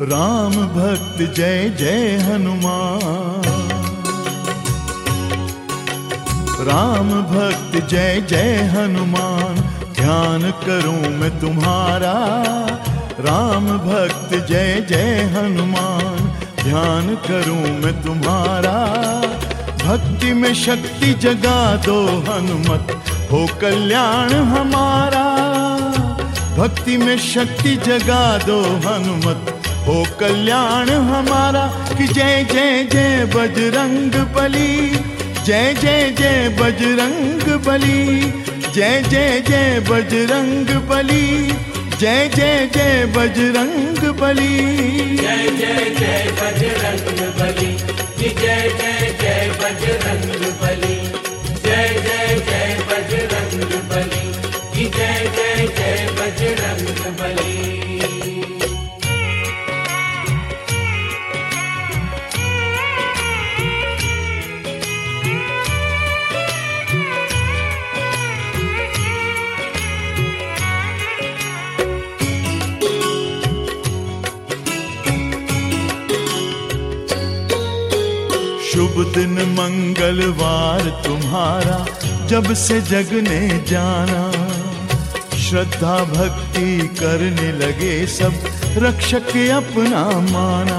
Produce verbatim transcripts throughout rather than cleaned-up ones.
राम भक्त जय जय हनुमान। राम भक्त जय जय हनुमान, ध्यान करूं मैं तुम्हारा। राम भक्त जय जय हनुमान, ध्यान करूं मैं तुम्हारा। भक्ति में शक्ति जगा दो हनुमत, हो कल्याण हमारा। भक्ति में शक्ति जगा दो हनुमत, हो कल्याण हमारा। कि जय जय जय बजरंग बली, जय जय जय बजरंग बली, जय जय जय बजरंग बली, जय जय जय बजरंग बली, जय जय जय बजरंग बली, जय जय जय बजरंग बली, जय जय जय बजरंग बली, जय जय जय बजरंग बली। शुभ दिन मंगलवार तुम्हारा, जब से जग ने जाना। श्रद्धा भक्ति करने लगे सब, रक्षक अपना माना।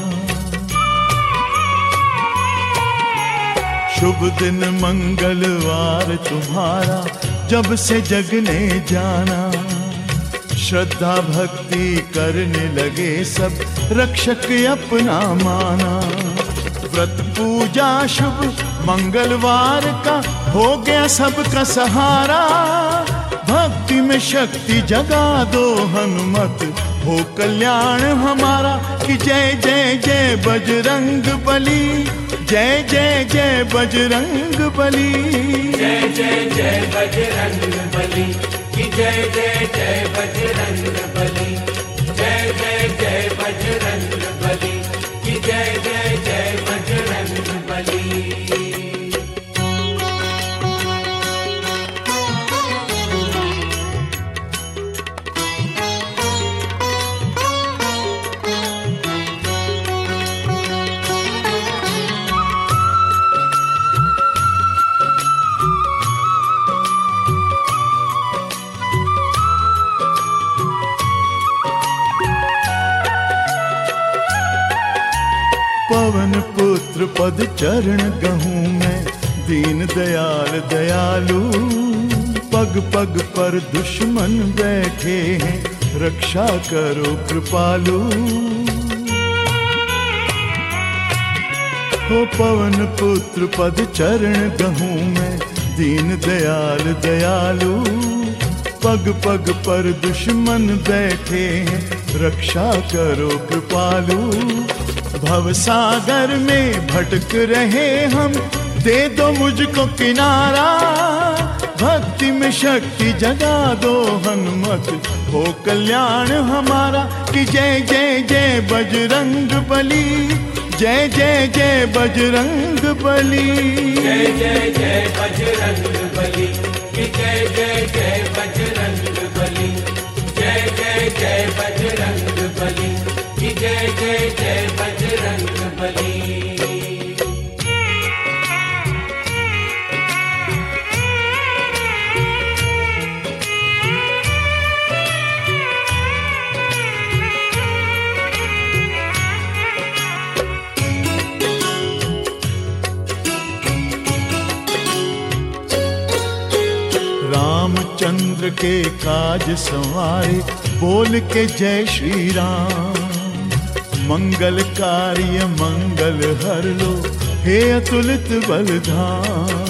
शुभ दिन मंगलवार तुम्हारा, जब से जग ने जाना। श्रद्धा भक्ति करने लगे सब, रक्षक अपना माना। व्रत पूजा शुभ मंगलवार का, हो गया सबका सहारा। भक्ति में शक्ति जगा दो हनुमत, हो कल्याण हमारा। कि जय जय जय बजरंग बली, जय जय जय बजरंग बली, जय जय जय बजरंग बली, जय जय जय बजरंग बली, जय जय जय बजरंग बली, जय जय जय बजरंग बली। पवन पुत्र पद चरण गहूं मैं, दीन दयाल दयालु। पग पग पर दुश्मन बैठे हैं, रक्षा करो कृपालु। हो पवन पुत्र पद चरण गहूं मैं, दीन दयाल दयालु। पग पग पर दुश्मन बैठे हैं, रक्षा करो कृपालु। भव सागर में भटक रहे हम, दे दो मुझको किनारा। भक्ति में शक्ति जगा दो हनुमत, हो कल्याण हमारा। कि जय जय जय बजरंग बली, जय जय जय बजरंग बली, जय जय जय बजरंग बली, जय जय जय बजरंग बली, जय जय जय बजरंग बली, जय जय जय बजरंग बली। रामचंद्र के काज संवारे, बोल के जय श्री राम। मंगल कार्य मंगल हर लो, हे अतुलित बलधाम।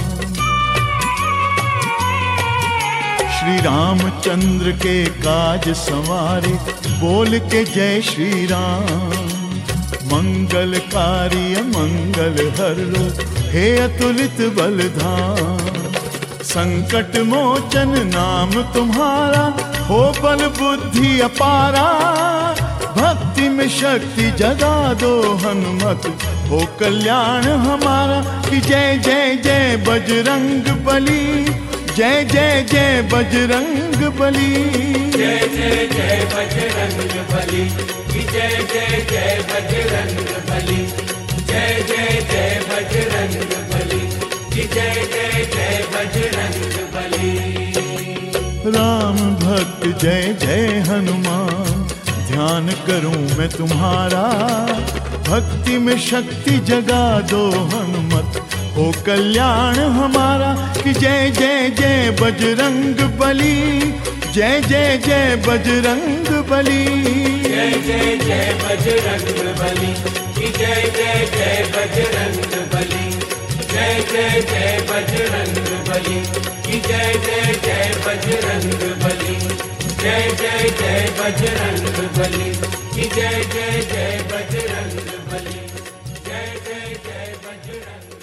श्री रामचंद्र के काज संवारे, बोल के जय श्री राम। मंगल कार्य मंगल हर लो, हे अतुलित बलधाम। संकट मोचन नाम तुम्हारा, हो बल बुद्धि अपारा। भक्ति में शक्ति जगा दो हनुमत, हो कल्याण हमारा। कि जय जय जय बजरंग बली, जय जय जय बजरंग बली, जय जय जय बजरंग बली, कि जय जय जय बजरंग बली, जय जय जय बजरंग बली, कि जय जय जय बजरंग बली। राम भक्त जय जय हनुमान, ध्यान करूं मैं तुम्हारा, भक्ति में शक्ति जगा दो हनुमत, हो कल्याण हमारा। कि जय जय जय बजरंग बली, जय जय जय बजरंग बली, जय जय जय बजरंग बली, कि जय जय जय बजरंग बली, जय जय जय बजरंग बली, कि जय जय जय बजरंग बली, जय जय जय बजरंग बली, कि जय जय जय बजरंग बली, जय जय जय बजरंग